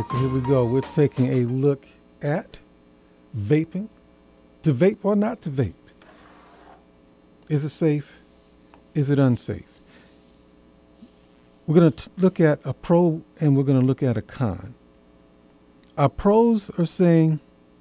right, so here we go. We're taking a look at vaping. To vape or not to vape? Is it safe? Is it unsafe? We're going to look at a pro and we're going to look at a con. Our pros are saying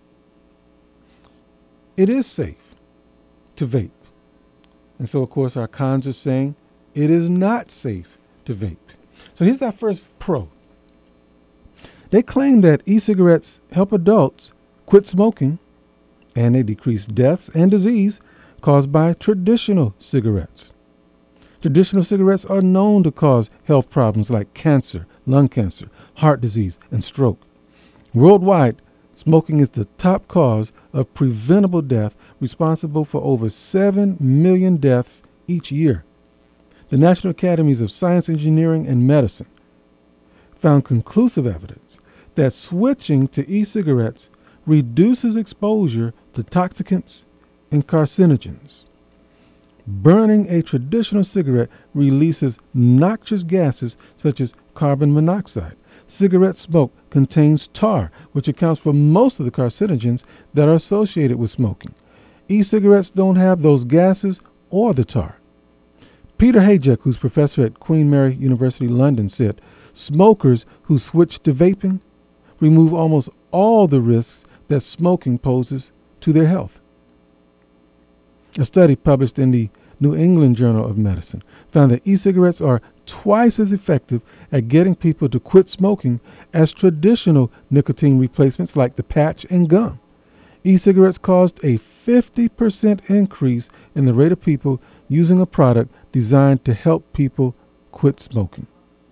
it is safe to vape. And so, of course, our cons are saying it is not safe to vape. So here's our first pro. They claim that e-cigarettes help adults quit smoking and they decrease deaths and disease caused by traditional cigarettes. Traditional cigarettes are known to cause health problems like cancer, lung cancer, heart disease, and stroke. Worldwide, smoking is the top cause of preventable death, responsible for over 7 million deaths each year. The National Academies of Science, Engineering, and Medicine found conclusive evidence that switching to e-cigarettes reduces exposure to toxicants and carcinogens. Burning a traditional cigarette releases noxious gases such as carbon monoxide. Cigarette smoke contains tar, which accounts for most of the carcinogens that are associated with smoking. E-cigarettes don't have those gases or the tar. Peter Hajek, who's professor at Queen Mary University, London, said smokers who switch to vaping remove almost all the risks that smoking poses to their health. A study published in the New England Journal of Medicine found that e-cigarettes are twice as effective at getting people to quit smoking as traditional nicotine replacements like the patch and gum. E-cigarettes caused a 50% increase in the rate of people using a product designed to help people quit smoking.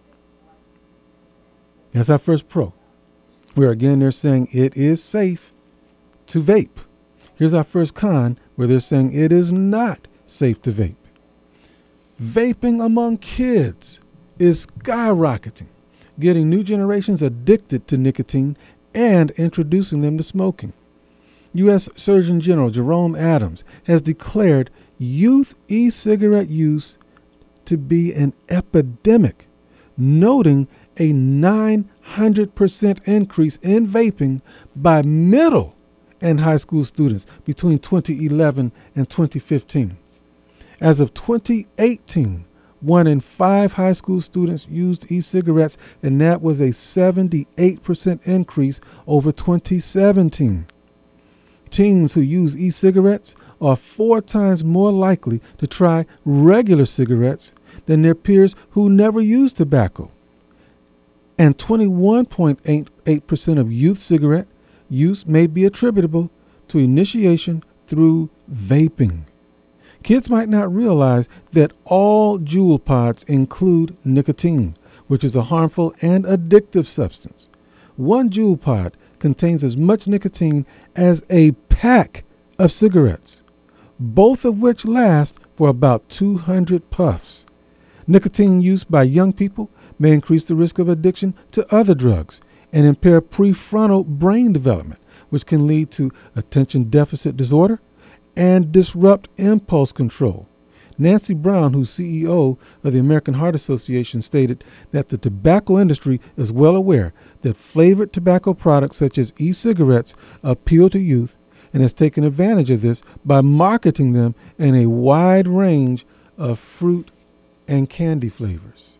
That's our first pro, where again they're saying it is safe to vape. Here's our first con, where they're saying it is not safe to vape. Vaping among kids is skyrocketing, getting new generations addicted to nicotine and introducing them to smoking. U.S. Surgeon General Jerome Adams has declared youth e-cigarette use to be an epidemic, noting a 900% increase in vaping by middle and high school students between 2011 and 2015. As of 2018, 1 in 5 high school students used e-cigarettes, and that was a 78% increase over 2017. Teens who use e-cigarettes are 4 times more likely to try regular cigarettes than their peers who never used tobacco. And 21.88% of youth cigarette use may be attributable to initiation through vaping. Kids might not realize that all Juul pods include nicotine, which is a harmful and addictive substance. 1 Juul pod contains as much nicotine as a pack of cigarettes, both of which last for about 200 puffs. Nicotine use by young people may increase the risk of addiction to other drugs and impair prefrontal brain development, which can lead to attention deficit disorder and disrupt impulse control. Nancy Brown, who's CEO of the American Heart Association, stated that the tobacco industry is well aware that flavored tobacco products such as e-cigarettes appeal to youth and has taken advantage of this by marketing them in a wide range of fruit and candy flavors.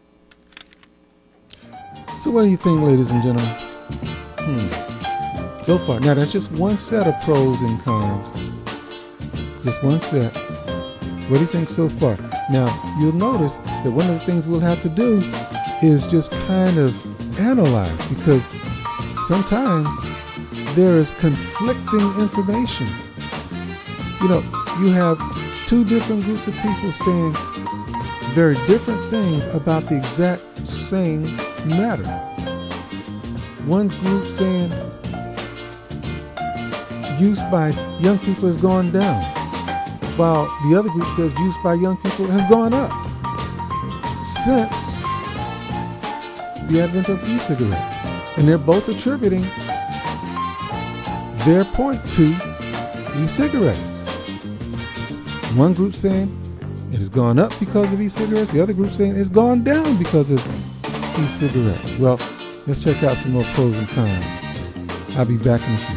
So what do you think, ladies and gentlemen? So far, now that's just one set of pros and cons. Just one set. What do you think so far? Now, you'll notice that one of the things we'll have to do is just kind of analyze, because sometimes there is conflicting information. You know, you have 2 different groups of people saying very different things about the exact same matter. One group saying use by young people has gone down, while the other group says use by young people has gone up since the advent of e-cigarettes. And they're both attributing their point to e-cigarettes. One group saying it has gone up because of e-cigarettes, the other group saying it's gone down because of e-cigarettes. Well, Let's check out some more pros and cons. I'll be back in a few.